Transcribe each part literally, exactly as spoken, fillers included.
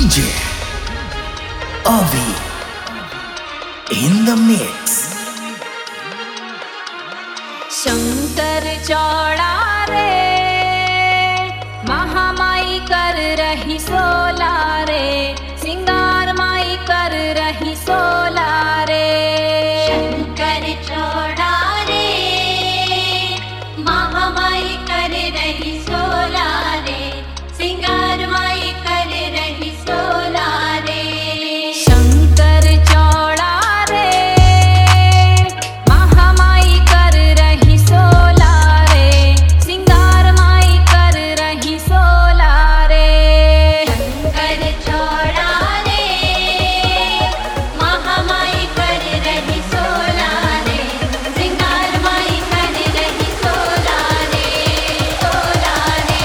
J Avi in the mix. Shankar चौड़ा रे महामाई कर रही सोला रे, सिंगार माई कर रही सोला रे। शंकर चौड़ा रे महामाई कर रही सोला रे, सिंगार माई कर रही सोला रे। शंकर चौड़ा रे महामाई कर रही सोला रे, सिंगार माई कर रही सोला रे। शंकर चौड़ा रे महामाई कर रही सोला रे, सिंगार माई कर रही सोला रे, सोला रे।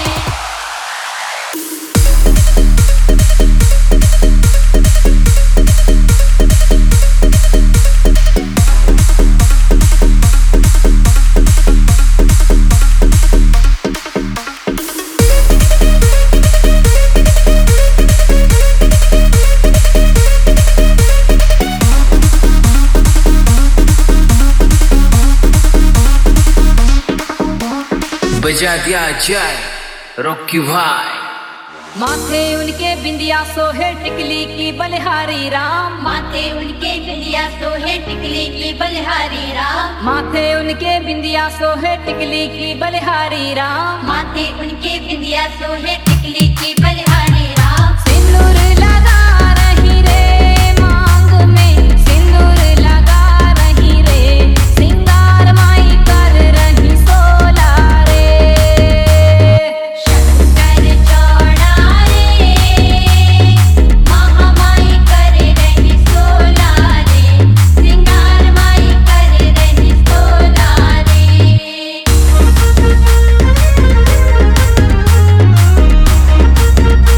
बजा दिया जाए रॉकी भाई। माथे उनके बिंदिया सोहे टिकली की बलिहारी राम, माथे उनके बिंदिया सोहे टिकली की बलिहारी राम, माथे उनके बिंदिया सोहे टिकली की बलिहारी राम। माथे उनके बिंदिया सोहे टिकली की बलिहारी राम। सिंदूर लगा रही रे मांग में, सिंदूर लगा रही रे, सिंगार माई कर रही सोला रे। शंकर चौड़ा रे महामाई कर रही सोला रे, सिंगार माई कर रही सोला रे। शंकर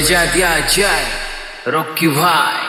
बजा दिया जाए रॉकी भाई।